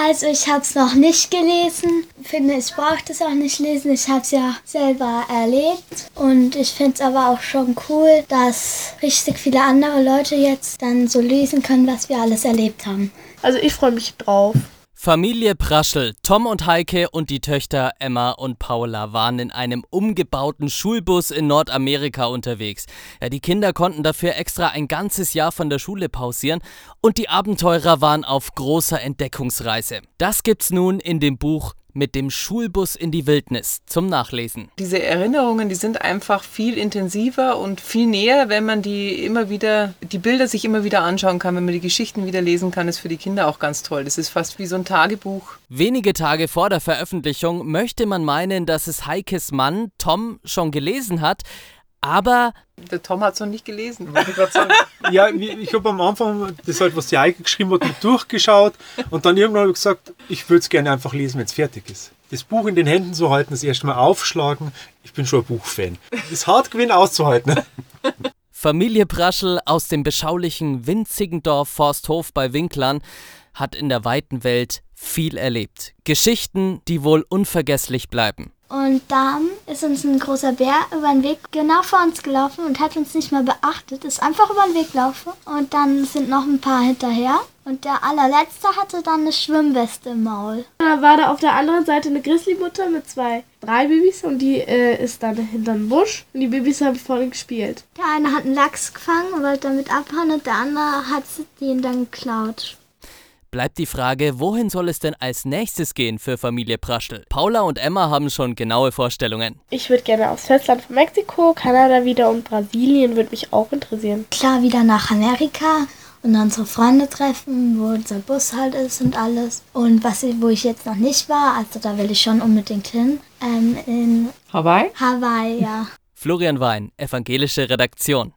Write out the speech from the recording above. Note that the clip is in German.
Also ich habe es noch nicht gelesen. Ich finde, ich brauche das auch nicht lesen. Ich habe es ja selber erlebt. Und ich finde es aber auch schon cool, dass richtig viele andere Leute jetzt dann so lesen können, was wir alles erlebt haben. Also ich freue mich drauf. Familie Praschel, Tom und Heike und die Töchter Emma und Paula waren in einem umgebauten Schulbus in Nordamerika unterwegs. Ja, die Kinder konnten dafür extra ein ganzes Jahr von der Schule pausieren und die Abenteurer waren auf großer Entdeckungsreise. Das gibt's nun in dem Buch Mit dem Schulbus in die Wildnis zum Nachlesen. Diese Erinnerungen, die sind einfach viel intensiver und viel näher, wenn man die Bilder sich immer wieder anschauen kann, wenn man die Geschichten wieder lesen kann, ist für die Kinder auch ganz toll. Das ist fast wie so ein Tagebuch. Wenige Tage vor der Veröffentlichung möchte man meinen, dass es Heikes Mann Tom schon gelesen hat, aber der Tom hat es noch nicht gelesen. Wollte ich gerade sagen. Ja, ich habe am Anfang das halt, was die Heike geschrieben hat, mit durchgeschaut und dann irgendwann habe ich gesagt, ich würde es gerne einfach lesen, wenn es fertig ist. Das Buch in den Händen zu halten, das erste Mal aufschlagen, ich bin schon ein Buchfan. Das hart gewesen auszuhalten. Familie Praschel aus dem beschaulichen, winzigen Dorf Forsthof bei Winklern hat in der weiten Welt viel erlebt. Geschichten, die wohl unvergesslich bleiben. Und dann ist uns ein großer Bär über den Weg genau vor uns gelaufen und hat uns nicht mal beachtet, ist einfach über den Weg gelaufen. Und dann sind noch ein paar hinterher. Und der allerletzte hatte dann eine Schwimmweste im Maul. Da war da auf der anderen Seite eine Grizzlymutter mit 3 Babys und die ist dann hinterm Busch und die Babys haben vorne gespielt. Der eine hat einen Lachs gefangen und wollte damit abhauen und der andere hat den dann geklaut. Bleibt die Frage, wohin soll es denn als nächstes gehen für Familie Praschel? Paula und Emma haben schon genaue Vorstellungen. Ich würde gerne aufs Festland von Mexiko, Kanada wieder und Brasilien würde mich auch interessieren. Klar, wieder nach Amerika und unsere Freunde treffen, wo unser Bus halt ist und alles. Und wo ich jetzt noch nicht war, also da will ich schon unbedingt hin, in Hawaii? Hawaii, ja. Florian Wein, Evangelische Redaktion.